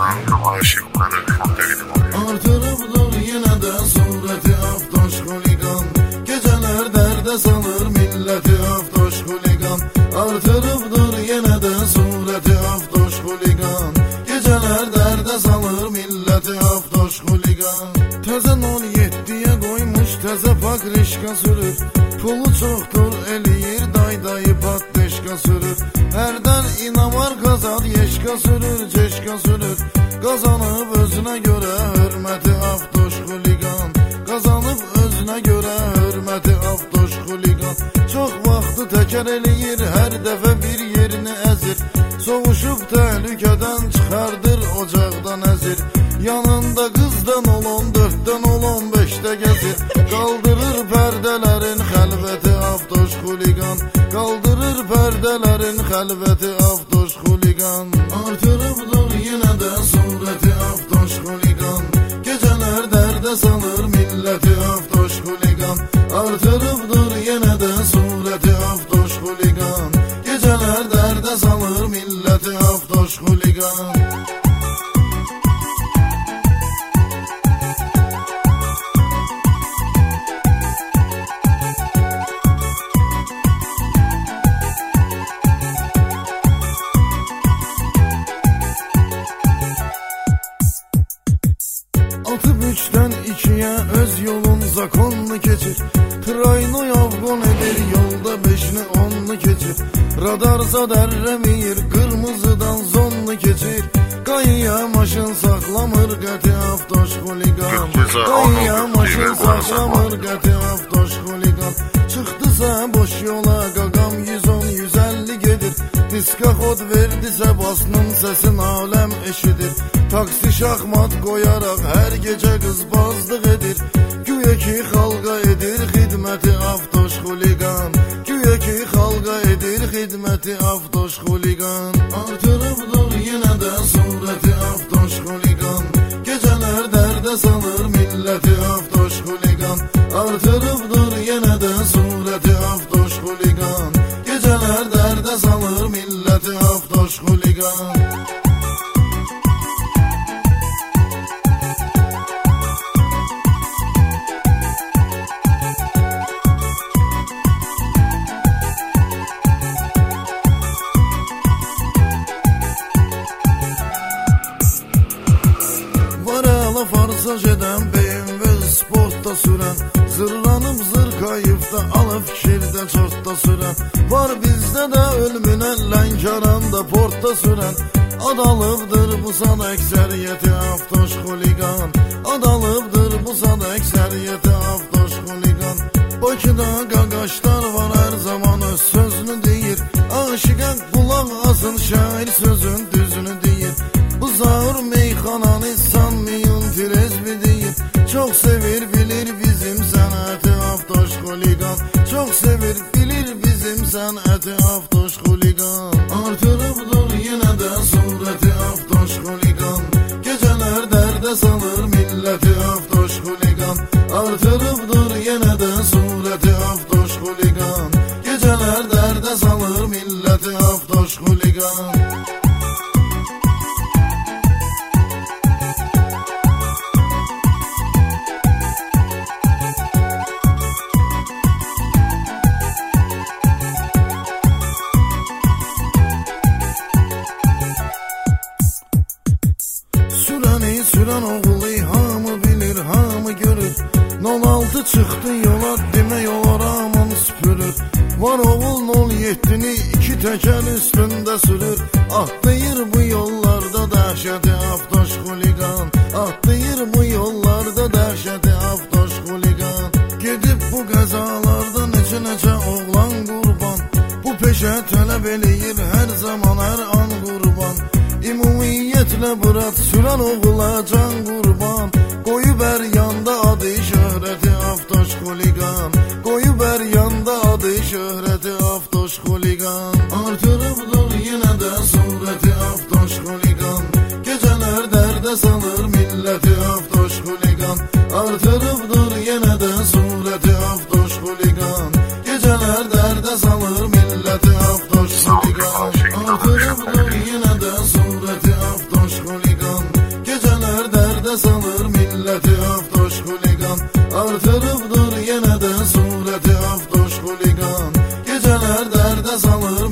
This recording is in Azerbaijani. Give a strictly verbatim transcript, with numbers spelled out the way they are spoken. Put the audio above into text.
aşıqları təqdim edir. Artırıbdır yenə də surəti Aftoş xuliqan, gecələr dərdə salır milləti Aftoş xuliqan. Artırıbdır yenə də surəti Aftoş xuliqan, gecələr dərdə salır milləti Aftoş xuliqan. Təzə on yeddiyə qoymuş təzə pakrişka sürür, pulu çoxdur eləyir daydayı patdeşka sürür. Hərdən inavar qazad yeşka sürür, ceşka sürür. Qazanıb özünə görə hörməti Aftoş xuliqan, qazanıb özünə görə hörməti Aftoş xuliqan. Çox vaxtı təkər eləyir, hər dəfə bir yerini əzir. Soğuşub təhlükədən çıxardır, ocaqdan əzir. Yanında qızdan olan, dörddən olan, beşdə gəzir. Qaldırır pərdələrin xəlvəti Aftoş xuliqan, qaldırır pərdələrin xəlvəti Aftoş xuliqan. Artırıbdır yenə də surəti Aftoş xuliqan, gecələr dərdə salır milləti Aftoş xuliqan. Artırıbdır yenə də surəti Aftoş xuliqan, gecələr dərdə salır milləti Aftoş xuliqan. Atıp üçten ikiye öz yolun zakonlu keçir. Trayno yavgon edir, yolda beşini onlu keçir. Radarsa dərrəmir, qırmızıdan zonlu keçir. Qayıya maşın saxlamır qəti Aftoş xuliqan, qayıya maşın saxlamır qəti Aftoş xuliqan. Çıxdısa boş yola qaqam yüz on yüz əlli gedir. Diska xod verdisə basının səsin aləm eşidir. Taksi şahmat qoyaraq hər gecə qızbazlıq edir. Güya ki xalqa edir xidməti Aftoş xuliqan, güya ki xalqa edir xidməti Aftoş xuliqan. Artırıbdır yenə də surəti Aftoş xuliqan, gecələr dərdə salır milləti Aftoş xuliqan. Artırıbdır yenə də surəti Aftoş xuliqan, gecələr dərdə salır milləti Aftoş xuliqan. Farsaj edən B M W sportda sürən, zırlanıb zırkayıbda alıb fikirdə çortda sürən. Var bizdə də ölmünə Lənkəranda portda sürən. Adalıbdır bu sad əksəriyyəti Aftoş xuliqan, adalıbdır bu sad əksəriyyəti Aftoş xuliqan. Bakıda qaqaşlar var hər zaman öz sözünü deyir. Aşiqə qulaq asın, şair sözün düzünü deyir. Bu zahır meyxananı sanmayın trezbi deyir. Çox sevir bilir bizim sənəti Aftoş xuliqan, çox sevir bilir bizim sənəti Aftoş xuliqan. Artırıbdır yenə də surəti Aftoş xuliqan, gecələr dərdə salır milləti Aftoş xuliqan. Artırıbdır yenə də surəti Aftoş xuliqan, gecələr dərdə salır milləti Aftoş xuliqan. Sürən oğlu hamı bilir, hamı görür. nol altı çıxdı yola, demək olar aman süpürür. Var oğul nol yeddini iki təkər üstündə sürür. Atlayır bu yollarda dəhşəti Aftoş xuliqan, atlayır bu yollarda dəhşəti Aftoş xuliqan. Gedib bu qəzalarda neçə-neçə oğlan qurban. Bu peşə tələb eləyir hər zaman, hər an qurban. İmumiyyətlə bırat sürən oğula can qurban. Qoyub hər yanda adı şöhrəti Aftoş xuliqan, qoyub hər yanda adı şöhrəti Aftoş xuliqan. Artırıbdır yenə də surəti Aftoş xuliqan, gecələr dərdə salır milləti Aftoş xuliqan. Artırıbdır yenə də surəti Aftoş xuliqan, gecələr dərdə salır milləti Aftoş xuliqan. Artırıbdır yenə də surəti Aftoş xuliqan, dərdə salır milləti Avtoş xuliqan. Artırıbdır yenə də surəti Avtoş xuliqan. Gecələr dərdə salır